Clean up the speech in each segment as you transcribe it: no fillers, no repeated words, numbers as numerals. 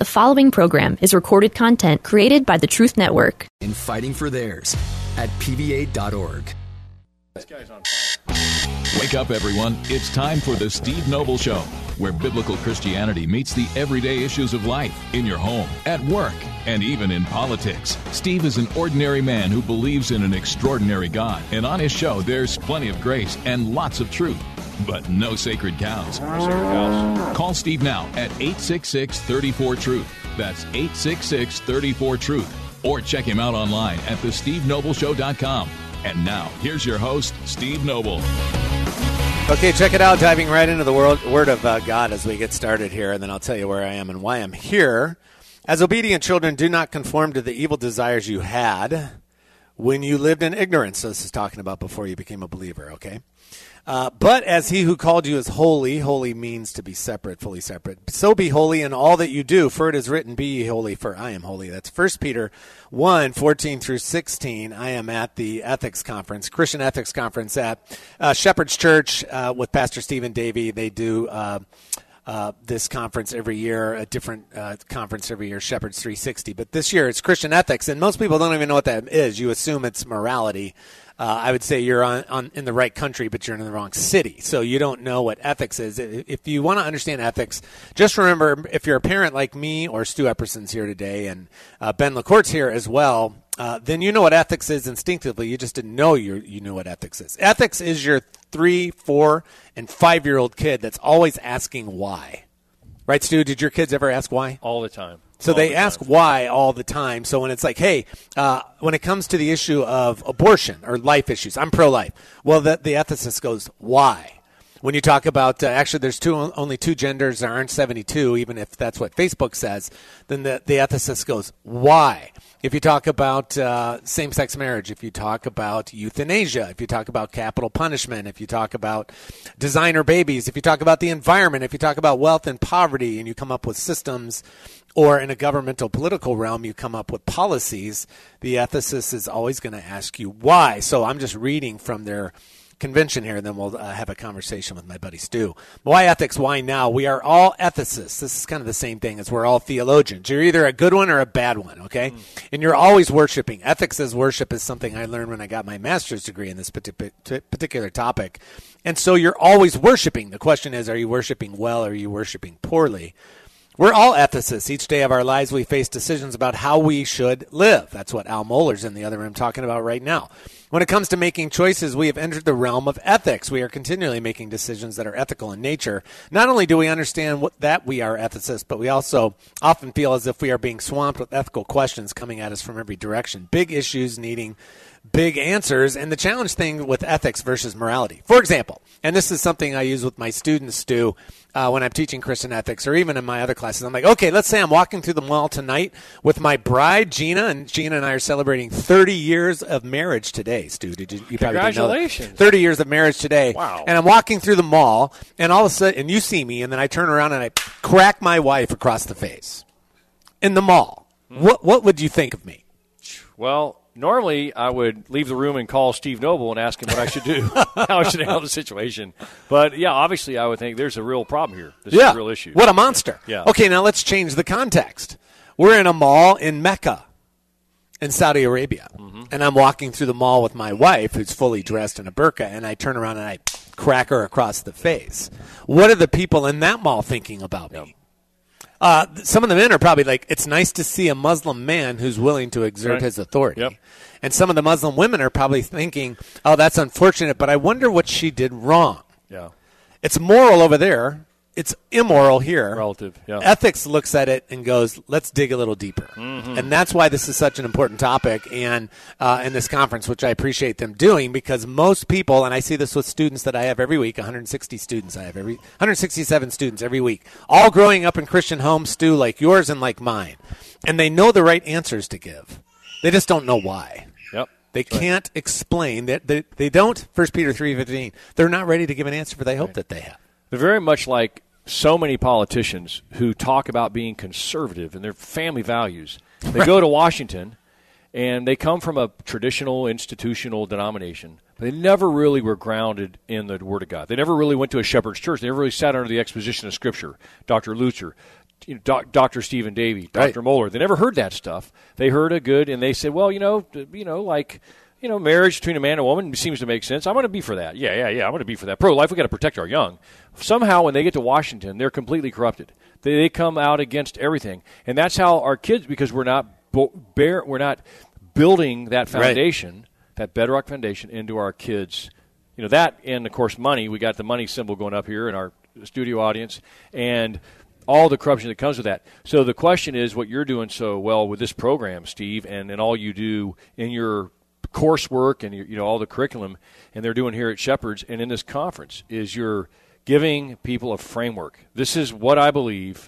The following program is recorded content created by the Truth Network. In fighting for theirs at pva.org. This guy's on fire. Wake up, everyone. It's time for the Steve Noble Show, where biblical Christianity meets the everyday issues of life, in your home, at work, and even in politics. Steve is an ordinary man who believes in an extraordinary God, and on his show, there's plenty of grace and lots of truth, but no sacred cows. Call Steve now at 866-34-TRUTH. That's 866-34-TRUTH. Or check him out online at thestevenobleshow.com. And now, here's your host, Steve Noble. Okay, check it out. Diving right into the Word of God as we get started here, and then I'll tell you where I am and why I'm here. As obedient children, do not conform to the evil desires you had when you lived in ignorance. So this is talking about before you became a believer, okay? But as he who called you is holy, holy means to be separate, fully separate. So be holy in all that you do, for it is written, be ye holy, for I am holy. That's 1 Peter 1, 14 through 16. I am at the ethics conference, Christian ethics conference at Shepherd's Church with Pastor Stephen Davey. They do this conference every year, a different conference every year, Shepherd's 360. But this year it's Christian ethics, and most people don't even know what that is. You assume it's morality. I would say you're in the right country, but you're in the wrong city. So you don't know what ethics is. If you want to understand ethics, just remember, if you're a parent like me or Stu Epperson's here today and Ben LaCourte's here as well, then you know what ethics is instinctively. You just didn't know you knew what ethics is. Ethics is your 3, 4, and 5-year-old kid that's always asking why. Right, Stu? Did your kids ever ask why? All the time. So they ask why all the time. So when it's like, hey, when it comes to the issue of abortion or life issues, I'm pro-life. Well, the ethicist goes, why? When you talk about, actually there's only two genders, there aren't 72, even if that's what Facebook says, then the ethicist goes, why? If you talk about same-sex marriage, if you talk about euthanasia, if you talk about capital punishment, if you talk about designer babies, if you talk about the environment, if you talk about wealth and poverty, and you come up with systems, or in a governmental political realm, you come up with policies, the ethicist is always going to ask you why. So I'm just reading from their convention here, and then we'll have a conversation with my buddy Stu. Why ethics? Why now? We are all ethicists. This is kind of the same thing as we're all theologians. You're either a good one or a bad one, okay? And you're always worshiping. Ethics as worship is something I learned when I got my master's degree in this particular topic. And so you're always worshiping. The question is, are you worshiping well or are you worshiping poorly? We're all ethicists. Each day of our lives, we face decisions about how we should live. That's what Al Mohler's in the other room talking about right now. When it comes to making choices, we have entered the realm of ethics. We are continually making decisions that are ethical in nature. Not only do we understand that we are ethicists, but we also often feel as if we are being swamped with ethical questions coming at us from every direction. Big issues needing big answers, and the challenge thing with ethics versus morality. For example, and this is something I use with my students, Stu, when I'm teaching Christian ethics or even in my other classes. I'm like, okay, let's say I'm walking through the mall tonight with my bride, Gina, and Gina and I are celebrating 30 years of marriage today, Stu. You probably didn't know that. Congratulations. 30 years of marriage today. Wow. And I'm walking through the mall, and all of a sudden, and you see me, and then I turn around and I crack my wife across the face in the mall. What would you think of me? Well, normally I would leave the room and call Steve Noble and ask him what I should do, how I should handle the situation. But, yeah, obviously I would think there's a real problem here. This is a real issue. What a monster. Yeah. Okay, now let's change the context. We're in a mall in Mecca in Saudi Arabia, and I'm walking through the mall with my wife who's fully dressed in a burqa, and I turn around and I crack her across the face. What are the people in that mall thinking about me? Some of the men are probably like, it's nice to see a Muslim man who's willing to exert his authority. Yep. And some of the Muslim women are probably thinking, oh, that's unfortunate, but I wonder what she did wrong. Yeah. It's moral over there. It's immoral here. Relative, yeah. Ethics looks at it and goes, let's dig a little deeper. And that's why this is such an important topic and in this conference, which I appreciate them doing, because most people, and I see this with students that I have every week, 160 students I have 167 students every week, all growing up in Christian homes, Stu, like yours and like mine. And they know the right answers to give. They just don't know why. Yep. They can't explain that. They don't, 1 Peter 3:15, they're not ready to give an answer for the hope that they have. They're very much like so many politicians who talk about being conservative and their family values. They go to Washington, and they come from a traditional institutional denomination, but they never really were grounded in the Word of God. They never really went to a shepherd's church. They never really sat under the exposition of Scripture. Dr. Luther, Dr. Stephen Davey, Dr. Moeller. They never heard that stuff. They heard a good, and they said, well, marriage between a man and a woman seems to make sense. I'm going to be for that. Yeah. I'm going to be for that. Pro-life, we got to protect our young. Somehow, when they get to Washington, they're completely corrupted. They come out against everything, and that's how our kids, because we're not building that foundation, that bedrock foundation, into our kids. That, and of course money. We got the money symbol going up here in our studio audience, and all the corruption that comes with that. So the question is, what you're doing so well with this program, Steve, and all you do in your coursework and all the curriculum, and they're doing here at Shepherd's and in this conference, is you're giving people a framework. This is what I believe.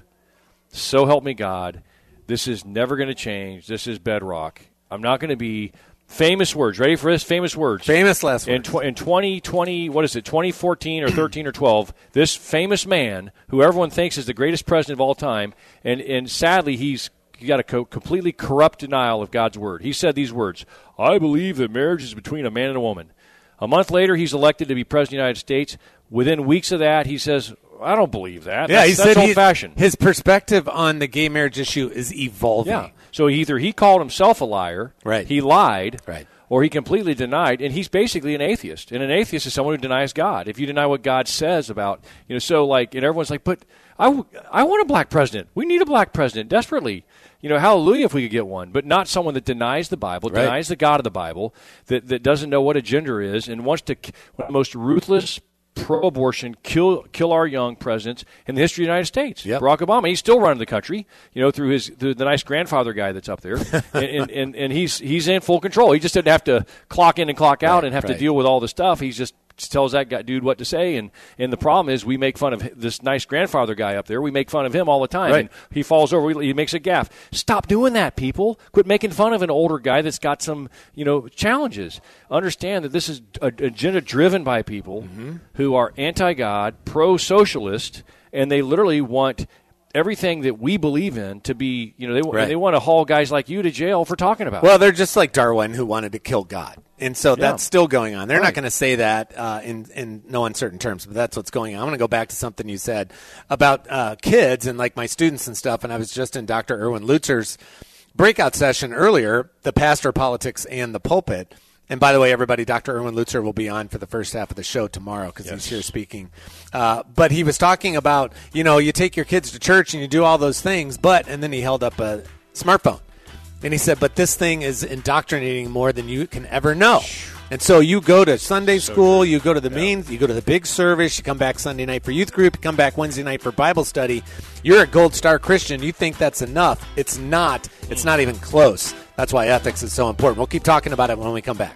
So help me God. This is never going to change. This is bedrock. I'm not going to be famous words. Ready for this? Famous words. Famous last words. In 2020, 2014 or 13 or 12, this famous man, who everyone thinks is the greatest president of all time, and sadly he's got a completely corrupt denial of God's word. He said these words, I believe that marriage is between a man and a woman. A month later, he's elected to be president of the United States. Within weeks of that, he says, I don't believe that. Yeah, that's old-fashioned. His perspective on the gay marriage issue is evolving. Yeah. So either he called himself a liar, right. He lied, right. Or he completely denied, and he's basically an atheist. And an atheist is someone who denies God. If you deny what God says about, and everyone's like, but I want a black president. We need a black president desperately. Hallelujah if we could get one, but not someone that denies the Bible, right. Denies the God of the Bible, that doesn't know what a gender is, and wants to, one of the most ruthless, pro-abortion, kill our young presidents in the history of the United States. Yep. Barack Obama, he's still running the country, through the nice grandfather guy that's up there, and he's in full control. He just didn't have to clock in and clock out and have to deal with all the stuff. He's just tells that guy, dude, what to say, and the problem is we make fun of this nice grandfather guy up there. We make fun of him all the time, right. And he falls over, he makes a gaffe. Stop doing that, people. Quit making fun of an older guy that's got some, challenges. Understand that this is an agenda driven by people who are anti-God, pro-socialist, and they literally want everything that we believe in to be, they want to haul guys like you to jail for talking about it. Well, they're just like Darwin, who wanted to kill God. And so that's still going on. They're not going to say that in no uncertain terms, but that's what's going on. I'm going to go back to something you said about kids and like my students and stuff. And I was just in Dr. Erwin Lutzer's breakout session earlier, The Pastor, Politics, and the Pulpit. And by the way, everybody, Dr. Erwin Lutzer will be on for the first half of the show tomorrow because he's here speaking. But he was talking about, you take your kids to church and you do all those things, and then he held up a smartphone. And he said, but this thing is indoctrinating more than you can ever know. And so you go to Sunday school, you go to the you go to the big service, you come back Sunday night for youth group, you come back Wednesday night for Bible study. You're a Gold Star Christian. You think that's enough. It's not. It's not even close. That's why ethics is so important. We'll keep talking about it when we come back.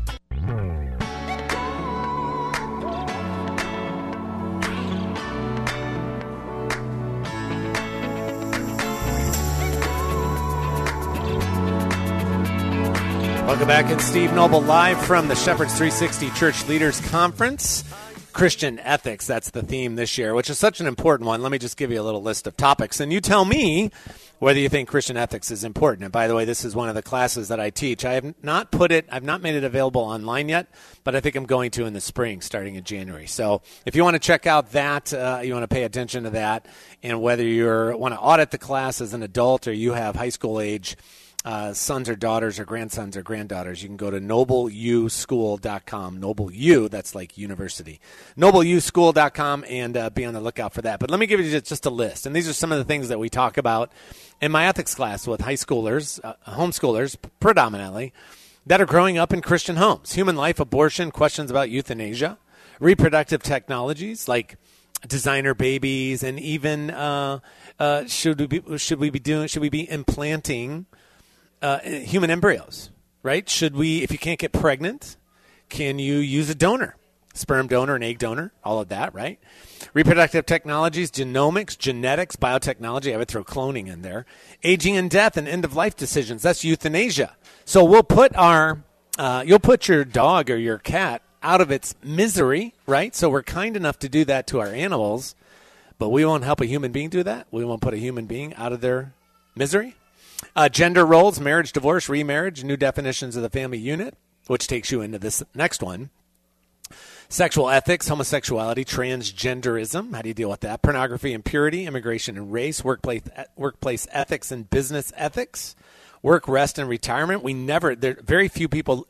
Welcome back. It's Steve Noble live from the Shepherd's 360 Church Leaders Conference. Christian ethics, that's the theme this year, which is such an important one. Let me just give you a little list of topics, and you tell me whether you think Christian ethics is important. And by the way, this is one of the classes that I teach. I've not made it available online yet, but I think I'm going to in the spring, starting in January. So if you want to check out that, you want to pay attention to that, and whether you want to audit the class as an adult or you have high school age sons or daughters or grandsons or granddaughters, you can go to nobleuschool.com. Nobleu, that's like university. Nobleuschool.com and be on the lookout for that. But let me give you just a list. And these are some of the things that we talk about in my ethics class with high schoolers, homeschoolers predominantly, that are growing up in Christian homes. Human life, abortion, questions about euthanasia, reproductive technologies like designer babies, and even should we be implanting human embryos, right? Should we, if you can't get pregnant, can you use a donor, sperm donor, an egg donor, all of that, right? Reproductive technologies, genomics, genetics, biotechnology. I would throw cloning in there. Aging and death and end-of-life decisions. That's euthanasia. So we'll put you'll put your dog or your cat out of its misery, right? So we're kind enough to do that to our animals, but we won't help a human being do that. We won't put a human being out of their misery. Gender roles, marriage, divorce, remarriage, new definitions of the family unit, which takes you into this next one. Sexual ethics, homosexuality, transgenderism. How do you deal with that? Pornography and purity, immigration and race, workplace ethics and business ethics, work, rest, and retirement. Very few people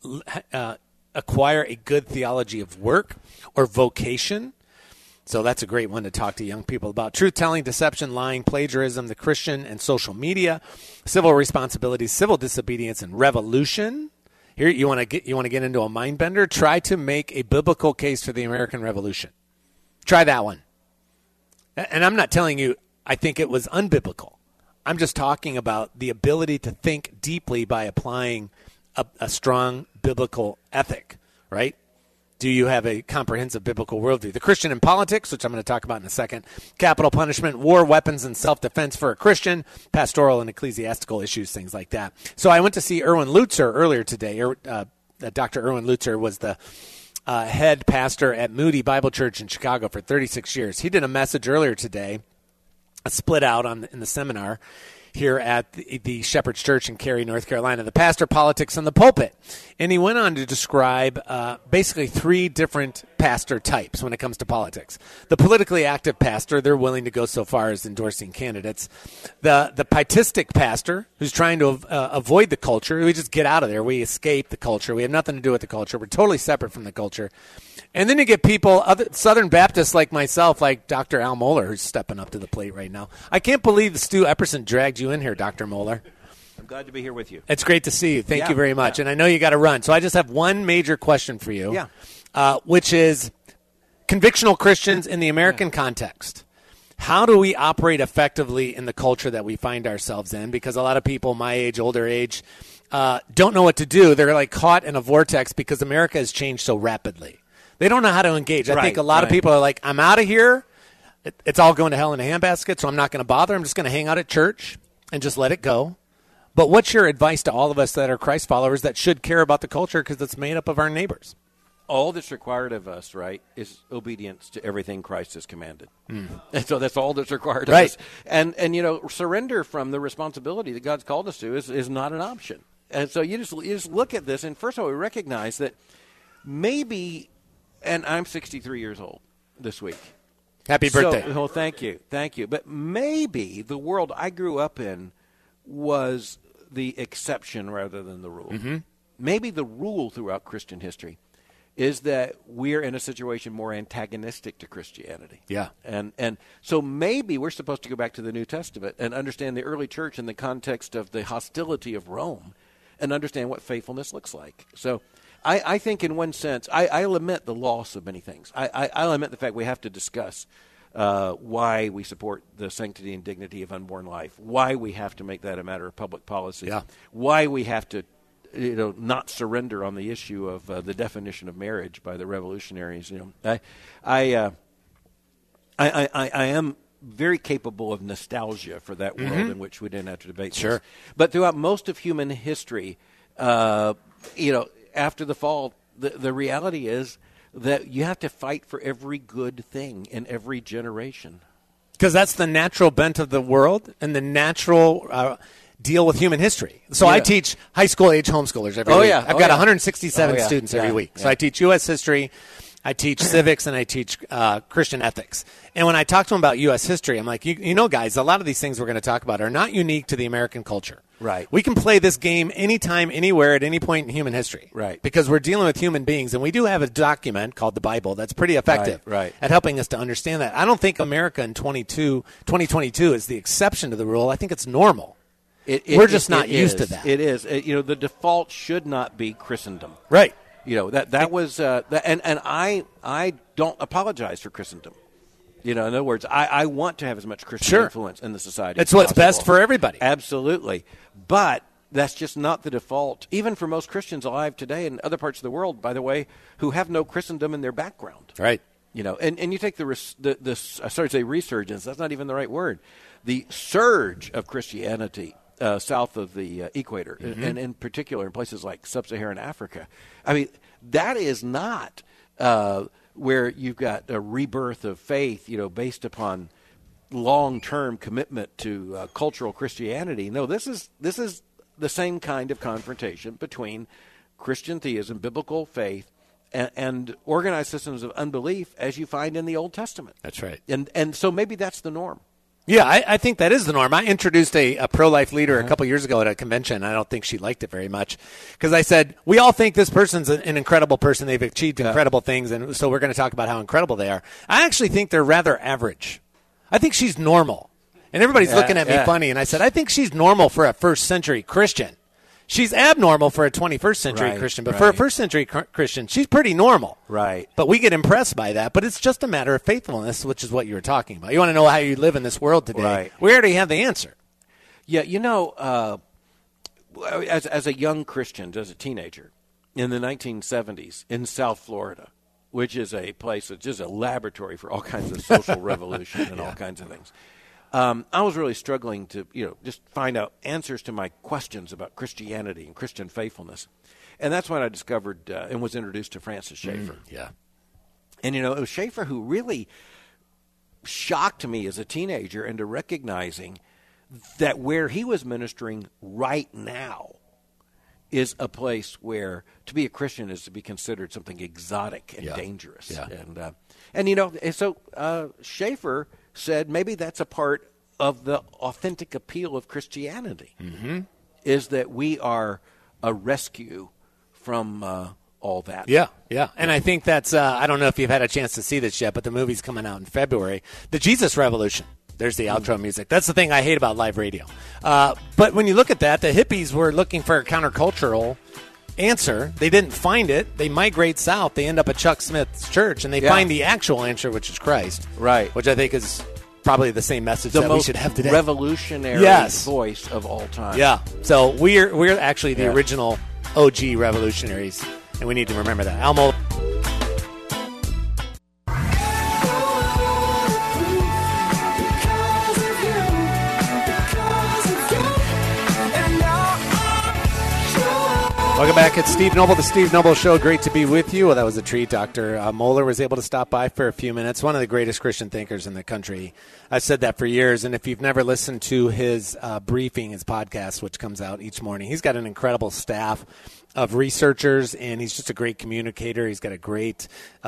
acquire a good theology of work or vocation. So that's a great one to talk to young people about. Truth-telling, deception, lying, plagiarism, the Christian and social media, civil responsibilities, civil disobedience, and revolution. Here, you want to get into a mind bender? Try to make a biblical case for the American Revolution. Try that one. And I'm not telling you I think it was unbiblical. I'm just talking about the ability to think deeply by applying a strong biblical ethic, right? Do you have a comprehensive biblical worldview? The Christian in politics, which I'm going to talk about in a second. Capital punishment, war, weapons, and self-defense for a Christian. Pastoral and ecclesiastical issues, things like that. So I went to see Erwin Lutzer earlier today. Dr. Erwin Lutzer was the head pastor at Moody Bible Church in Chicago for 36 years. He did a message earlier today, a split out in the seminar here at the Shepherd's Church in Cary, North Carolina, the pastor, politics, and the pulpit. And he went on to describe basically three different pastor types when it comes to politics. The politically active pastor, they're willing to go so far as endorsing candidates. The pietistic pastor, who's trying to avoid the culture. We just get out of there. We escape the culture. We have nothing to do with the culture. We're totally separate from the culture. And then you get people, other Southern Baptists like myself, like Dr. Al Mohler, who's stepping up to the plate right now. I can't believe Stu Epperson dragged you in here, Dr. Mohler. I'm glad to be here with you. It's great to see you. Thank you very much. And I know you got to run. So I just have one major question for you, which is convictional Christians in the American context. How do we operate effectively in the culture that we find ourselves in? Because a lot of people my age, older age, don't know what to do. They're like caught in a vortex because America has changed so rapidly. They don't know how to engage. I think a lot of people are like, I'm out of here. It's all going to hell in a handbasket, so I'm not going to bother. I'm just going to hang out at church and just let it go. But what's your advice to all of us that are Christ followers that should care about the culture because it's made up of our neighbors? All that's required of us, right, is obedience to everything Christ has commanded. And so that's all that's required of us. And surrender from the responsibility that God's called us to is not an option. And so you just look at this, and first of all, we recognize that maybe, and I'm 63 years old this week. Happy birthday. Oh, thank you. Thank you. But maybe the world I grew up in was the exception rather than the rule. Mm-hmm. Maybe the rule throughout Christian history is that we're in a situation more antagonistic to Christianity. Yeah. And so maybe we're supposed to go back to the New Testament and understand the early church in the context of the hostility of Rome and understand what faithfulness looks like. So I think in one sense, I lament the loss of many things. I lament the fact we have to discuss why we support the sanctity and dignity of unborn life, why we have to make that a matter of public policy, why we have to not surrender on the issue of the definition of marriage by the revolutionaries. I am very capable of nostalgia for that world in which we didn't have to debate this. But throughout most of human history, after the fall, the reality is that you have to fight for every good thing in every generation. Because that's the natural bent of the world and the natural deal with human history. So I teach high school age homeschoolers every week. I've got 167 students every week. So I teach U.S. history, I teach civics, and I teach Christian ethics. And when I talk to them about U.S. history, I'm like, guys, a lot of these things we're going to talk about are not unique to the American culture. Right. We can play this game anytime, anywhere, at any point in human history. Right. Because we're dealing with human beings, and we do have a document called the Bible that's pretty effective at helping us to understand that. I don't think America in 2022 is the exception to the rule. I think it's normal. We're just not used to that. It is. The default should not be Christendom. Right. That was and I don't apologize for Christendom. In other words, I want to have as much Christian influence in the society. It's what's best for everybody. Absolutely. But that's just not the default, even for most Christians alive today in other parts of the world, by the way, who have no Christendom in their background. Right. And you take the resurgence, that's not even the right word, the surge of Christianity south of the equator, and in particular in places like sub-Saharan Africa. I mean, that is not where you've got a rebirth of faith, based upon long-term commitment to cultural Christianity. No, this is the same kind of confrontation between Christian theism, biblical faith, and organized systems of unbelief as you find in the Old Testament. That's right. And so maybe that's the norm. Yeah, I think that is the norm. I introduced a pro-life leader a couple years ago at a convention. I don't think she liked it very much because I said, we all think this person's an incredible person. They've achieved incredible things, and so we're going to talk about how incredible they are. I actually think they're rather average. I think she's normal. And everybody's looking at me funny, and I said, I think she's normal for a first-century Christian. She's abnormal for a 21st century Christian, but for a first century Christian, she's pretty normal. Right. But we get impressed by that. But it's just a matter of faithfulness, which is what you were talking about. You want to know how you live in this world today. Right. We already have the answer. Yeah, as a young Christian, as a teenager, in the 1970s in South Florida, which is a place that's just a laboratory for all kinds of social revolution and all kinds of things. I was really struggling to, just find out answers to my questions about Christianity and Christian faithfulness. And that's when I discovered and was introduced to Francis Schaeffer. Yeah. And, it was Schaeffer who really shocked me as a teenager into recognizing that where he was ministering right now is a place where to be a Christian is to be considered something exotic and dangerous. Yeah. And so Schaeffer said maybe that's a part of the authentic appeal of Christianity, is that we are a rescue from all that. Yeah. And I think that's, I don't know if you've had a chance to see this yet, but the movie's coming out in February. The Jesus Revolution. There's the outro music. That's the thing I hate about live radio. But when you look at that, the hippies were looking for a countercultural answer. They didn't find it. They migrate south. They end up at Chuck Smith's church, and they find the actual answer, which is Christ. Right. Which I think is probably the same message that we should have today. Revolutionary voice of all time. Yeah. So we're actually the original OG revolutionaries, and we need to remember that. Almo. Welcome back. It's Steve Noble, the Steve Noble Show. Great to be with you. Well, that was a treat. Dr. Mohler was able to stop by for a few minutes. One of the greatest Christian thinkers in the country. I've said that for years. And if you've never listened to his briefing, his podcast, which comes out each morning, he's got an incredible staff of researchers, and he's just a great communicator. He's got a great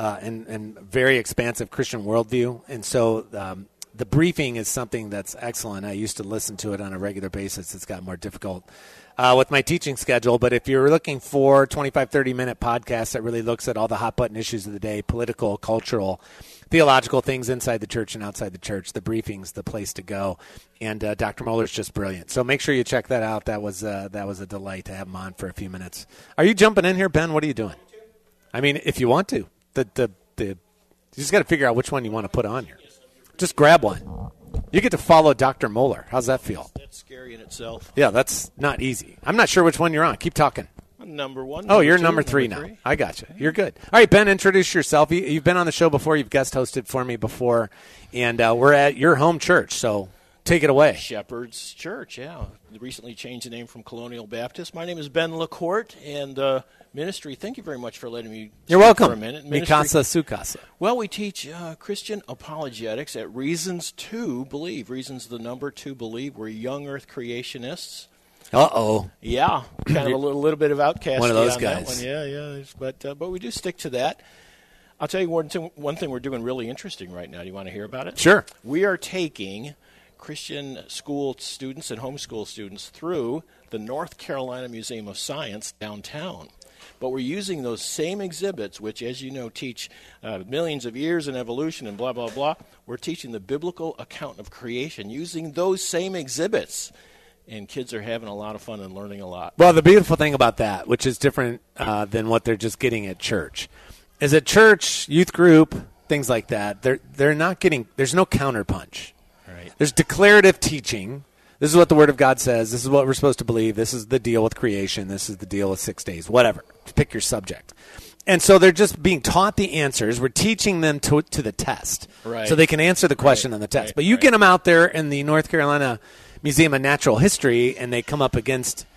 and very expansive Christian worldview. And so the briefing is something that's excellent. I used to listen to it on a regular basis. It's got more difficult with my teaching schedule. But if you're looking for 25, 30-minute podcast that really looks at all the hot-button issues of the day, political, cultural, theological things inside the church and outside the church, the briefing's the place to go. And Dr. Mohler's just brilliant. So make sure you check that out. That was a delight to have him on for a few minutes. Are you jumping in here, Ben? What are you doing? I mean, if you want to. You just got to figure out which one you want to put on here. Just grab one. You get to follow Dr. Mohler. How's that feel? That's scary in itself. Yeah, that's not easy. I'm not sure which one you're on. Keep talking. Number one. Oh, you're number three now. I got you. You're good. All right, Ben, introduce yourself. You've been on the show before. You've guest hosted for me before. And we're at your home church, so take it away. Shepherd's Church, yeah. Recently changed the name from Colonial Baptist. My name is Ben LaCourte, and ministry, thank you very much for letting me You're welcome. for a minute. Mikasa Sukasa. Well, we teach Christian apologetics at Reasons to Believe. Reasons the number to believe. We're young earth creationists. Uh-oh. Yeah, kind of a little bit of outcast. One of those on guys. That one. Yeah. But we do stick to that. I'll tell you one thing we're doing really interesting right now. Do you want to hear about it? Sure. We are taking Christian school students and homeschool students through the North Carolina Museum of Science downtown. But we're using those same exhibits, which, as you know, teach millions of years in evolution and blah, blah, blah. We're teaching the biblical account of creation using those same exhibits. And kids are having a lot of fun and learning a lot. Well, the beautiful thing about that, which is different than what they're just getting at church, is at church, youth group, things like that, they're not getting – there's no counterpunch. Right. There's declarative teaching. This is what the Word of God says. This is what we're supposed to believe. This is the deal with creation. This is the deal with 6 days, whatever. Pick your subject. And so they're just being taught the answers. We're teaching them to the test. Right. So they can answer the question on the test. But you get them out there in the North Carolina Museum of Natural History, and they come up against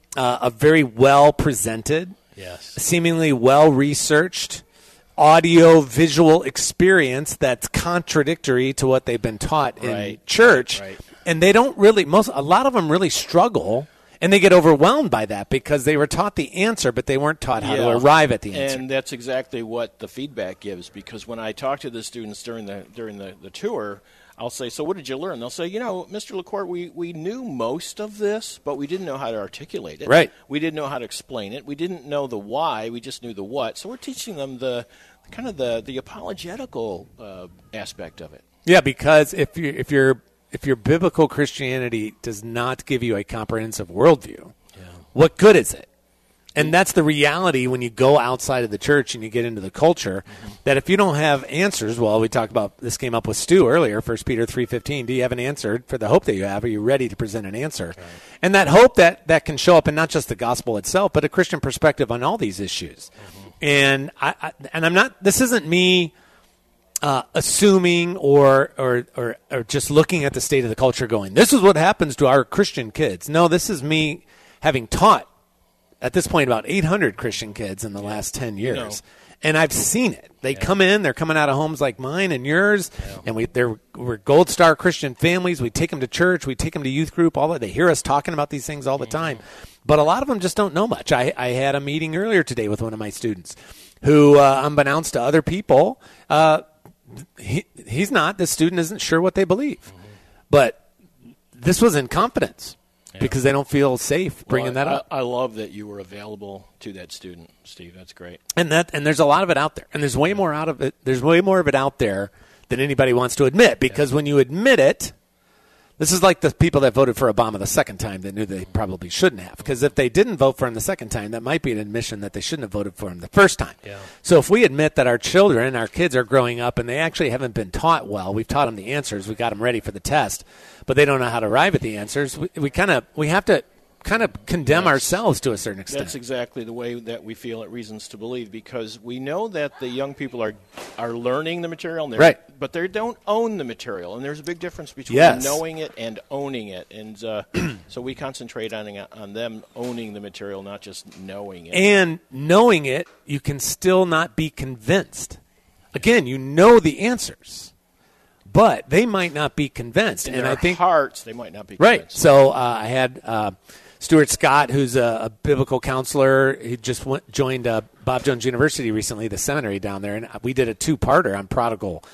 a very well-presented, seemingly well-researched, audio-visual experience that's contradictory to what they've been taught in church. Right. And they don't really, a lot of them really struggle And they get overwhelmed by that because they were taught the answer, but they weren't taught how to arrive at the answer. And that's exactly what the feedback gives, because when I talk to the students during the tour, I'll say, so what did you learn? They'll say, Mr. LaCourte, we knew most of this, but we didn't know how to articulate it. Right. We didn't know how to explain it. We didn't know the why. We just knew the what. So we're teaching them the apologetical aspect of it. Yeah, because if your biblical Christianity does not give you a comprehensive worldview, what good is it? And that's the reality when you go outside of the church and you get into the culture, that if you don't have answers, well, we talked about, this came up with Stu earlier, 1 Peter 3:15, do you have an answer for the hope that you have? Are you ready to present an answer? Right. And that hope that can show up in not just the gospel itself, but a Christian perspective on all these issues. And I'm not, this isn't me assuming or just looking at the state of the culture going, this is what happens to our Christian kids. No, this is me having taught at this point about 800 Christian kids in the last 10 years. And I've seen it. They come in, they're coming out of homes like mine and yours, and we're Gold Star Christian families. We take them to church, we take them to youth group, all that. They hear us talking about these things all the time. But a lot of them just don't know much. I had a meeting earlier today with one of my students who, unbeknownst to other people, he's not, the student isn't sure what they believe. But this was in confidence. Because they don't feel safe bringing that up. I love that you were available to that student, Steve. That's great. And there's a lot of it out there. And there's way more out of it. There's way more of it out there than anybody wants to admit. Because when you admit it, this is like the people that voted for Obama the second time that knew they probably shouldn't have. Because if they didn't vote for him the second time, that might be an admission that they shouldn't have voted for him the first time. Yeah. So if we admit that our children, our kids are growing up and they actually haven't been taught well, we've taught them the answers, we got them ready for the test, but they don't know how to arrive at the answers, we have to kind of condemn ourselves to a certain extent. That's exactly the way that we feel at Reasons to Believe, because we know that the young people are learning the material, and but they don't own the material, and there's a big difference between knowing it and owning it, and so we concentrate on them owning the material, not just knowing it. And knowing it, you can still not be convinced. Again, you know the answers, but they might not be convinced. In their hearts, they might not be convinced. Right. So I had Stuart Scott, who's a biblical counselor. He just joined Bob Jones University recently, the seminary down there, and we did a two-parter on prodigal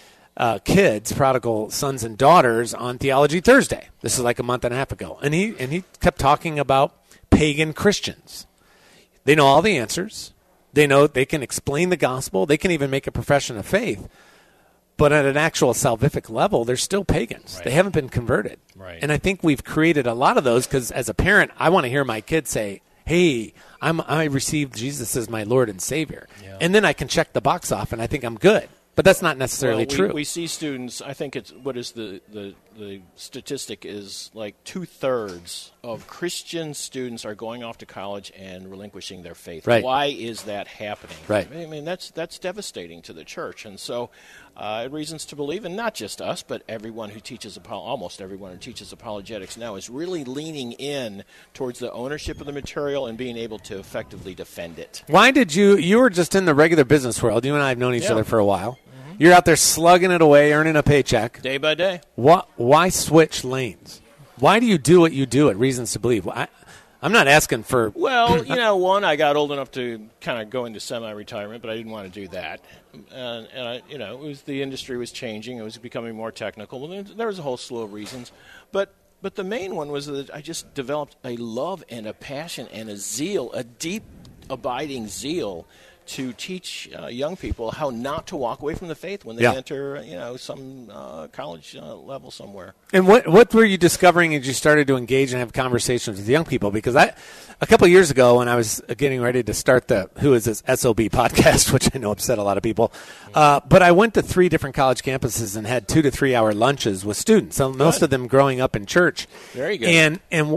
kids, prodigal sons and daughters, on Theology Thursday. This is like a month and a half ago. And he kept talking about pagan Christians. They know all the answers. They know they can explain the gospel. They can even make a profession of faith. But at an actual salvific level, they're still pagans. Right. They haven't been converted. Right. And I think we've created a lot of those because as a parent, I want to hear my kids say, hey, I received Jesus as my Lord and Savior. Yeah. And then I can check the box off and I think I'm good. But that's not necessarily true. We see students, I think it's, what is the statistic is like 2/3 of Christian students are going off to college and relinquishing their faith. Right. Why is that happening? Right. I mean, that's devastating to the church. And so Reasons to Believe, and not just us, but everyone who teaches, almost everyone who teaches apologetics now is really leaning in towards the ownership of the material and being able to effectively defend it. Why did you were just in the regular business world. You and I have known each other for a while. You're out there slugging it away, earning a paycheck. Day by day. Why switch lanes? Why do you do what you do at Reasons to Believe? I'm not asking for... Well, one, I got old enough to kind of go into semi-retirement, but I didn't want to do that. And it was the industry was changing. It was becoming more technical. Well, there was a whole slew of reasons. But the main one was that I just developed a love and a passion and a zeal, a deep, abiding zeal to teach young people how not to walk away from the faith when they enter, some college level somewhere. And what were you discovering as you started to engage and have conversations with young people? Because a couple of years ago, when I was getting ready to start the Who Is This SOB podcast, which I know upset a lot of people, but I went to 3 different college campuses and had 2 to 3 hour lunches with students. So most of them growing up in church. Very good.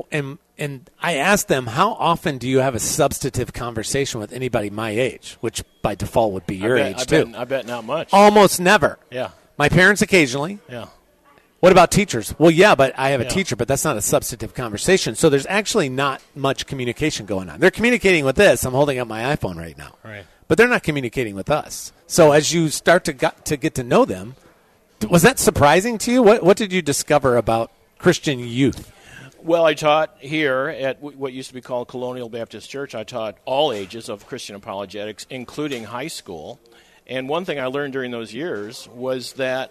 And I asked them, how often do you have a substantive conversation with anybody my age, which by default would be your age, too? I bet not much. Almost never. Yeah. My parents occasionally. Yeah. What about teachers? Well, yeah, but I have a teacher, but that's not a substantive conversation. So there's actually not much communication going on. They're communicating with this. I'm holding up my iPhone right now. Right. But they're not communicating with us. So as you start to get to know them, was that surprising to you? What did you discover about Christian youth? Well, I taught here at what used to be called Colonial Baptist Church. I taught all ages of Christian apologetics, including high school. And one thing I learned during those years was that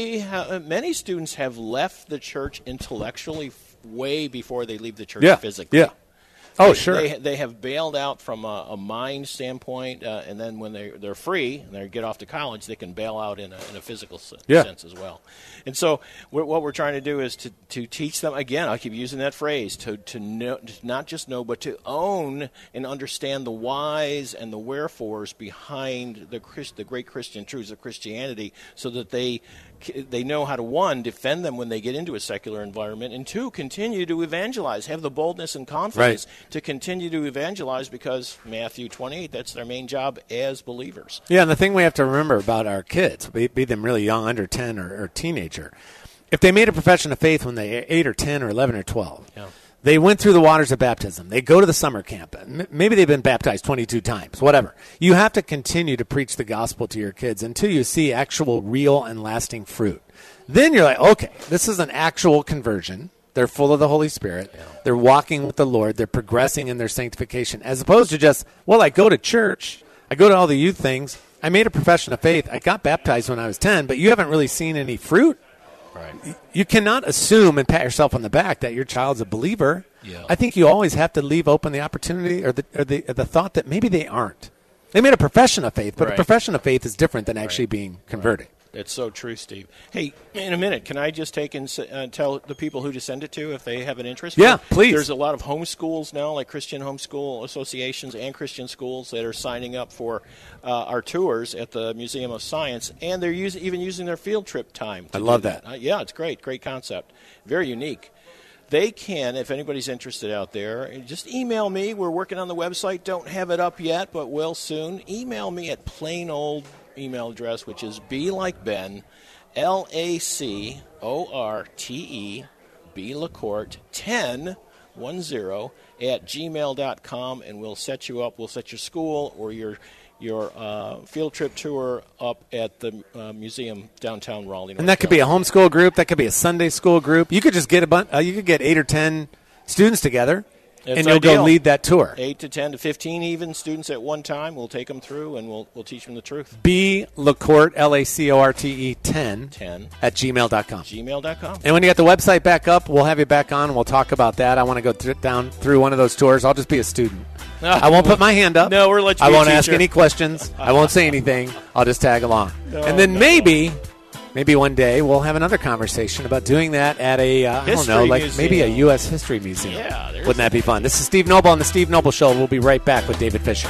many students have left the church intellectually way before they leave the church physically. Yeah. Oh, sure. They have bailed out from a mind standpoint, and then when they're free and they get off to college, they can bail out in a physical sense as well. And so what we're trying to do is to teach them, again, I'll keep using that phrase, to know, not just know, but to own and understand the whys and the wherefores behind the great Christian truths of Christianity, so that they know how to, one, defend them when they get into a secular environment, and two, continue to evangelize, have the boldness and confidence to continue to evangelize, because Matthew 28, that's their main job as believers. Yeah, and the thing we have to remember about our kids, be them really young, under 10 or teenager, if they made a profession of faith when they were 8 or 10 or 11 or 12, they went through the waters of baptism. They go to the summer camp. Maybe they've been baptized 22 times, whatever. You have to continue to preach the gospel to your kids until you see actual, real, and lasting fruit. Then you're like, okay, this is an actual conversion. They're full of the Holy Spirit. Yeah. They're walking with the Lord. They're progressing in their sanctification, as opposed to just, well, I go to church. I go to all the youth things. I made a profession of faith. I got baptized when I was 10, but you haven't really seen any fruit. Right. You cannot assume and pat yourself on the back that your child's a believer. Yeah. I think you always have to leave open the opportunity or the thought that maybe they aren't. They made a profession of faith, but a profession of faith is different than actually being converted. That's so true, Steve. Hey, in a minute, can I just take and tell the people who to send it to if they have an interest? Yeah, please. There's a lot of homeschools now, like Christian homeschool associations and Christian schools, that are signing up for our tours at the Museum of Science, and they're even using their field trip time. I love that. Yeah, it's great. Great concept. Very unique. They can, if anybody's interested out there, just email me. We're working on the website. Don't have it up yet, but will soon. Email me at plain old email address, which is B like Ben, LACORTE, B LaCourte 10 at gmail.com, and we'll set you up. We'll set your school or your field trip tour up at the museum downtown Raleigh. And that could be a homeschool group. That could be a Sunday school group. You could just get you could get 8 or 10 students together. And you'll go lead that tour. 8 to 10 to 15 even students at one time. We'll take them through, and we'll teach them the truth. B LaCourte, LACORTE 10 at gmail.com. Gmail.com. And when you get the website back up, we'll have you back on, and we'll talk about that. I want to go down through one of those tours. I'll just be a student. I won't put my hand up. No, we're let you I be won't a ask teacher. any questions. I won't say anything. I'll just tag along. And then maybe one day we'll have another conversation about doing that at a, I don't know, like museum. Maybe a U.S. history museum. Yeah, wouldn't that be fun? This is Steve Noble on The Steve Noble Show. We'll be right back with David Fisher.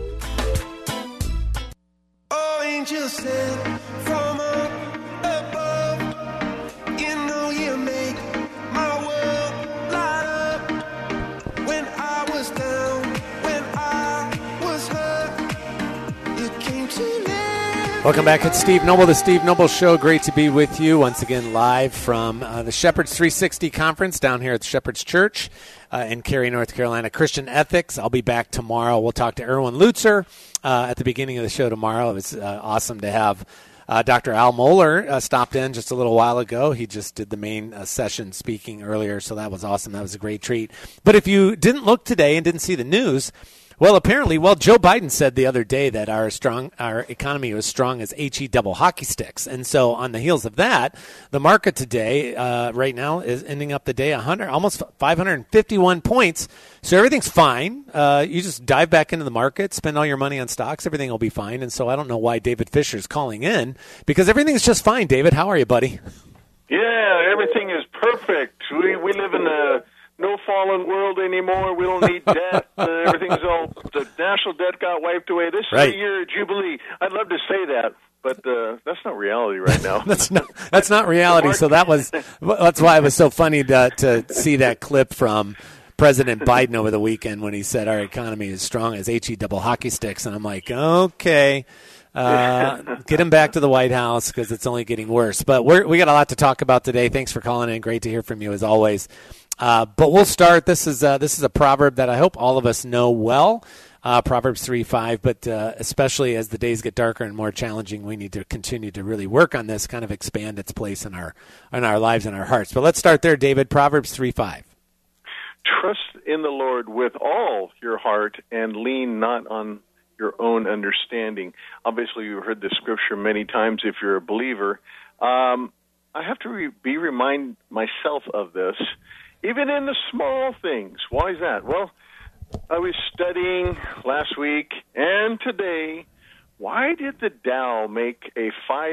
Oh, angel sent from up above. You know you make my world light up. When I was down, when I was hurt, you came to live. Welcome back. It's Steve Noble, The Steve Noble Show. Great to be with you once again live from the Shepherds 360 Conference down here at the Shepherds Church in Cary, North Carolina. Christian Ethics. I'll be back tomorrow. We'll talk to Erwin Lutzer at the beginning of the show tomorrow. It was awesome to have Dr. Al Mohler stopped in just a little while ago. He just did the main session speaking earlier, so that was awesome. That was a great treat. But if you didn't look today and didn't see the news, well, apparently, Joe Biden said the other day that our economy was strong as HE double hockey sticks. And so on the heels of that, the market today, right now, is ending up the day almost 551 points. So everything's fine. You just dive back into the market, spend all your money on stocks, everything will be fine. And so I don't know why David Fisher's calling in, because everything's just fine. David, how are you, buddy? Yeah, everything is perfect. We live in a no fallen world anymore. We don't need debt. Everything's the national debt got wiped away. This is a year of jubilee. I'd love to say that, but that's not reality right now. that's not reality. So that's why it was so funny to see that clip from President Biden over the weekend when he said our economy is strong as HE double hockey sticks, and I'm like, okay. Get him back to the White House because it's only getting worse. But we got a lot to talk about today. Thanks for calling in. Great to hear from you as always. But we'll start. This is a proverb that I hope all of us know well. Proverbs 3:5. But especially as the days get darker and more challenging, we need to continue to really work on this, kind of expand its place in our lives and our hearts. But let's start there, David. Proverbs 3:5. trust in the Lord with all your heart and lean not on your own understanding. Obviously, you've heard this scripture many times if you're a believer. I have to remind myself of this, even in the small things. Why is that? Well, I was studying last week and today. Why did the Dow make a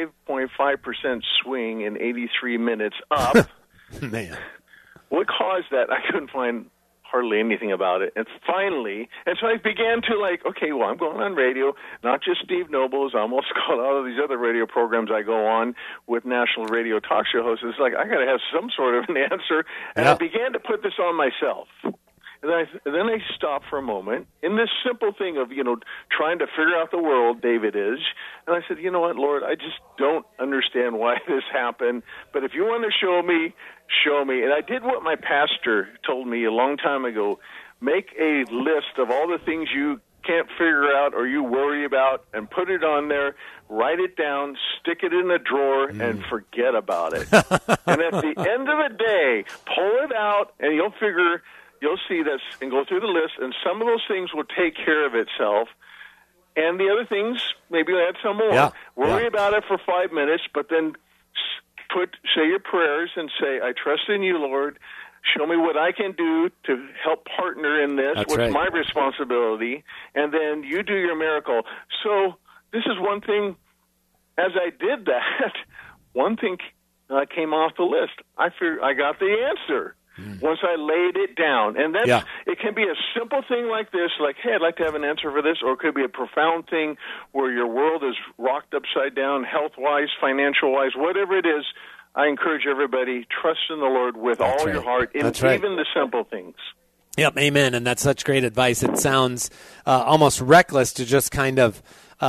5.5% swing in 83 minutes up? Man. What caused that? I couldn't find hardly anything about it. And finally, so I began to okay, well, I'm going on radio, not just Steve Noble's. I almost got all of these other radio programs I go on with national radio talk show hosts. It's like, I got to have some sort of an answer. And I began to put this on myself. And then I stopped for a moment in this simple thing of, trying to figure out the world, David is. And I said, you know what, Lord, I just don't understand why this happened. But if you want to show me, show me. And I did what my pastor told me a long time ago. Make a list of all the things you can't figure out or you worry about and put it on there, write it down, stick it in a drawer, and forget about it. And at the end of the day, pull it out, and you'll see this and go through the list, and some of those things will take care of itself. And the other things, maybe add some more. Yeah. Worry about it for 5 minutes, but then say your prayers and say, I trust in you, Lord. Show me what I can do to help partner in this. That's What's right. my responsibility? And then you do your miracle. So this is one thing. As I did that, one thing came off the list. I figured I got the answer. Once I laid it down. And that's, it can be a simple thing like this, like, hey, I'd like to have an answer for this, or it could be a profound thing where your world is rocked upside down, health-wise, financial-wise, whatever it is. I encourage everybody, trust in the Lord with all your heart, in even the simple things. Yep, amen, and that's such great advice. It sounds almost reckless to just kind of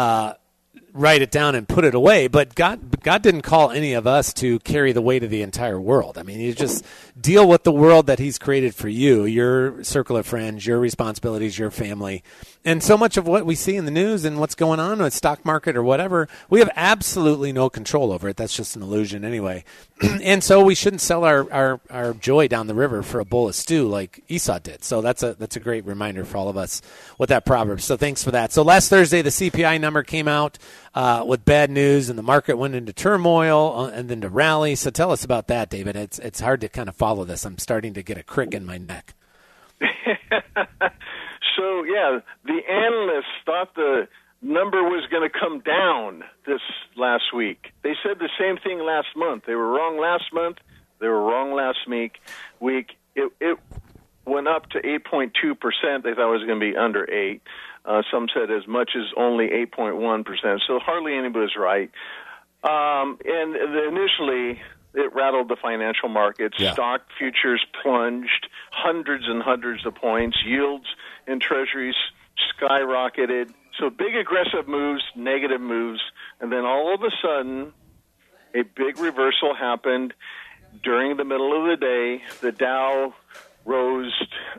write it down and put it away, but God didn't call any of us to carry the weight of the entire world. I mean, you just deal with the world that he's created for you, your circle of friends, your responsibilities, your family. And so much of what we see in the news and what's going on with the stock market or whatever, we have absolutely no control over it. That's just an illusion anyway. And so we shouldn't sell our joy down the river for a bowl of stew like Esau did. So that's a great reminder for all of us with that proverb. So thanks for that. So last Thursday, the CPI number came out with bad news, and the market went into turmoil and then to rally. So tell us about that, David. It's hard to kind of follow this. I'm starting to get a crick in my neck. So, the analysts thought the number was going to come down this last week. They said the same thing last month. They were wrong last month. They were wrong last week. It went up to 8.2%. They thought it was going to be under 8. Some said as much as only 8.1%. So hardly anybody's right. And initially, it rattled the financial markets. Yeah. Stock futures plunged hundreds and hundreds of points. Yields in treasuries skyrocketed. So big aggressive moves, negative moves. And then all of a sudden, a big reversal happened during the middle of the day. The Dow rose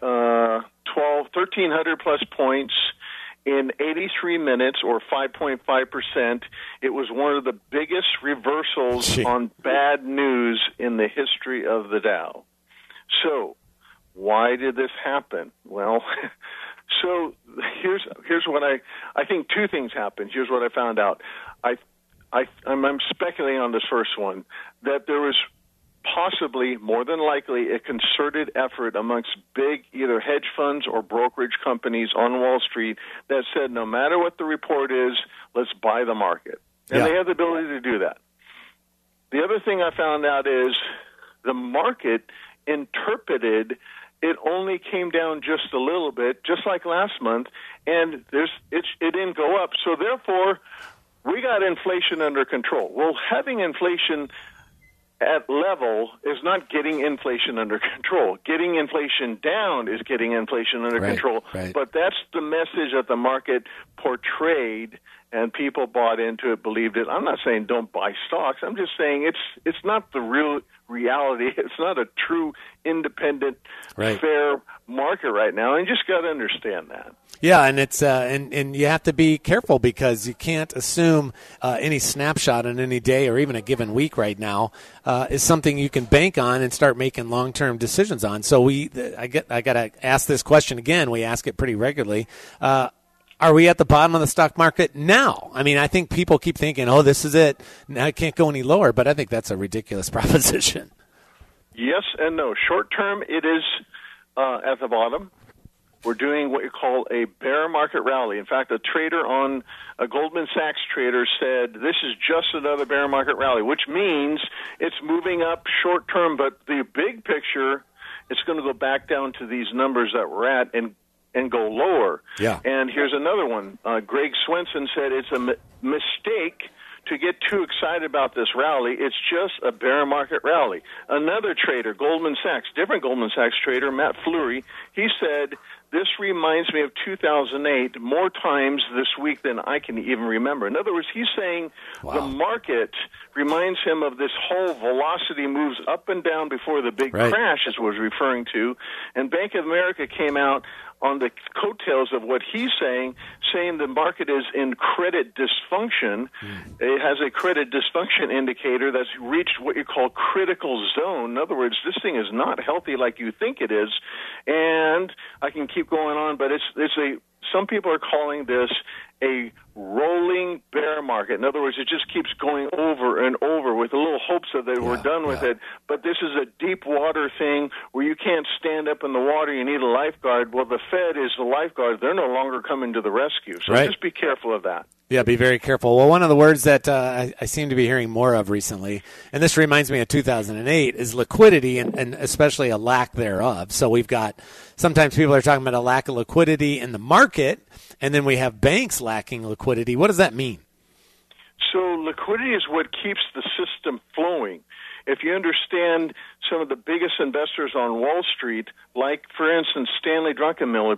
1,300 plus points in 83 minutes, or 5.5%. It was one of the biggest reversals on bad news in the history of the Dow. So, why did this happen? Well, so here's what I think two things happened. Here's what I found out. I'm speculating on this first one, that there was possibly, more than likely, a concerted effort amongst big either hedge funds or brokerage companies on Wall Street that said, no matter what the report is, let's buy the market. And they have the ability to do that. The other thing I found out is the market interpreted it only came down just a little bit, just like last month, and it didn't go up. So therefore, we got inflation under control. Well, having inflation at level is not getting inflation under control. Getting inflation down is getting inflation under control. Right. But that's the message that the market portrayed, and people bought into it, believed it. I'm not saying don't buy stocks. I'm just saying it's not the real reality. It's not a true, independent, fair market. market right now, and you just got to understand that. Yeah, and it's and you have to be careful because you can't assume any snapshot on any day or even a given week right now is something you can bank on and start making long-term decisions on. So I got to ask this question again. We ask it pretty regularly. Are we at the bottom of the stock market now? I mean, I think people keep thinking, oh, this is it. Now I can't go any lower, but I think that's a ridiculous proposition. Yes and no. Short term, it is at the bottom. We're doing what you call a bear market rally. In fact, a Goldman Sachs trader said this is just another bear market rally, which means it's moving up short term, but the big picture, it's going to go back down to these numbers that we're at and go lower. Yeah. And here's another one. Greg Swenson said it's a mistake to get too excited about this rally. It's just a bear market rally. Another trader, Goldman Sachs, different Goldman Sachs trader, Matt Fleury, he said, this reminds me of 2008 more times this week than I can even remember. In other words, he's saying the market reminds him of this whole velocity moves up and down before the big crash, as was referring to. And Bank of America came out on the coattails of what he's saying the market is in credit dysfunction. It has a credit dysfunction indicator that's reached what you call critical zone. In other words, this thing is not healthy like you think it is. And I can keep going on, but some people are calling this a rolling bear market. In other words, it just keeps going over and over with a little hopes that we're done with it. But this is a deep water thing where you can't stand up in the water. You need a lifeguard. Well, the Fed is the lifeguard. They're no longer coming to the rescue. So just be careful of that. Yeah, be very careful. Well, one of the words that I seem to be hearing more of recently, and this reminds me of 2008, is liquidity and especially a lack thereof. So we've got, sometimes people are talking about a lack of liquidity in the market, and then we have banks lacking liquidity. What does that mean? So liquidity is what keeps the system flowing. If you understand some of the biggest investors on Wall Street, like, for instance, Stanley Druckenmiller,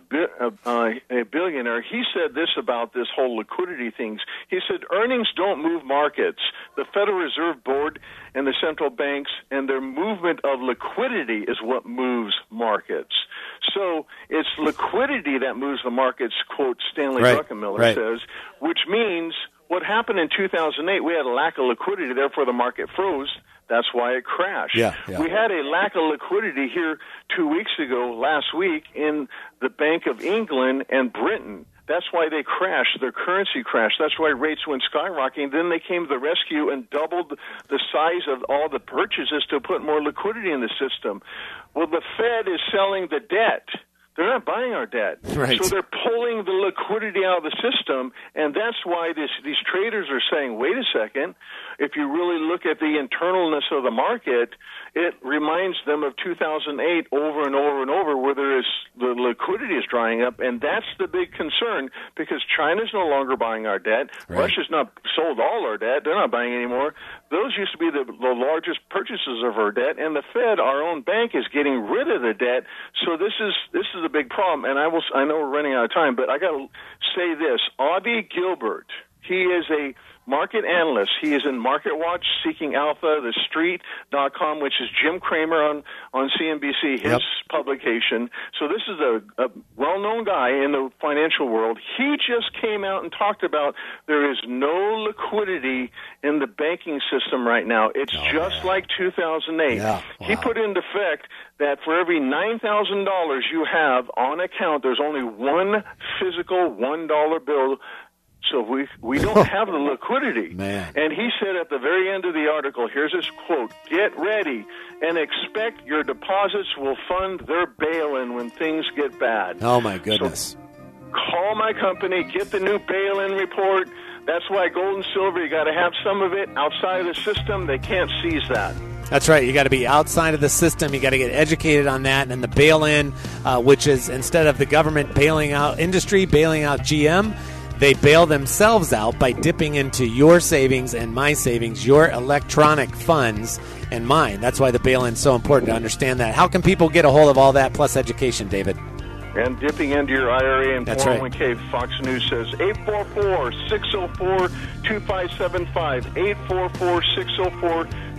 a billionaire, he said this about this whole liquidity things. He said, earnings don't move markets. The Federal Reserve Board and the central banks and their movement of liquidity is what moves markets. So it's liquidity that moves the markets, quote Stanley Druckenmiller says, which means what happened in 2008, we had a lack of liquidity, therefore the market froze. That's why it crashed. Yeah. We had a lack of liquidity here 2 weeks ago, last week, in the Bank of England and Britain. That's why they crashed. Their currency crashed. That's why rates went skyrocketing. Then they came to the rescue and doubled the size of all the purchases to put more liquidity in the system. Well, the Fed is selling the debt. They're not buying our debt. Right. So they're pulling the liquidity out of the system, and that's why these traders are saying, wait a second, if you really look at the internalness of the market, it reminds them of 2008 over and over and over, where the liquidity is drying up, and that's the big concern, because China's no longer buying our debt. Russia's not sold all our debt. They're not buying anymore. Those used to be the largest purchasers of our debt, and the Fed, our own bank, is getting rid of the debt. So this is a big problem, and I know we're running out of time, but I got to say this. Avi Gilbert, he is a market analyst. He is in MarketWatch, Seeking Alpha, TheStreet.com, which is Jim Cramer on CNBC, his publication. So this is a well-known guy in the financial world. He just came out and talked about there is no liquidity in the banking system right now. It's like 2008. Yeah. Wow. He put into effect that for every $9,000 you have on account, there's only one physical $1 bill. So we don't have the liquidity. Man. And he said at the very end of the article, here's his quote, get ready and expect your deposits will fund their bail-in when things get bad. Oh, my goodness. So call my company, get the new bail-in report. That's why gold and silver, you got to have some of it outside of the system. They can't seize that. That's right. You got to be outside of the system. You got to get educated on that. And the bail-in, which is instead of the government bailing out industry, bailing out GM, they bail themselves out by dipping into your savings and my savings, your electronic funds and mine. That's why the bail-in is so important to understand that. How can people get a hold of all that plus education, David? And dipping into your IRA and 401k, right. Fox News says 844-604-2575,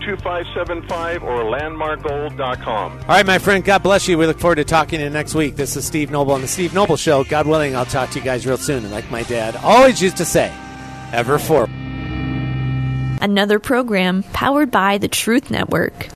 888-2575 or landmarkgold.com. All right, my friend, God bless you. We look forward to talking to you next week. This is Steve Noble on The Steve Noble Show. God willing, I'll talk to you guys real soon. And like my dad always used to say, ever forward. Another program powered by the Truth Network.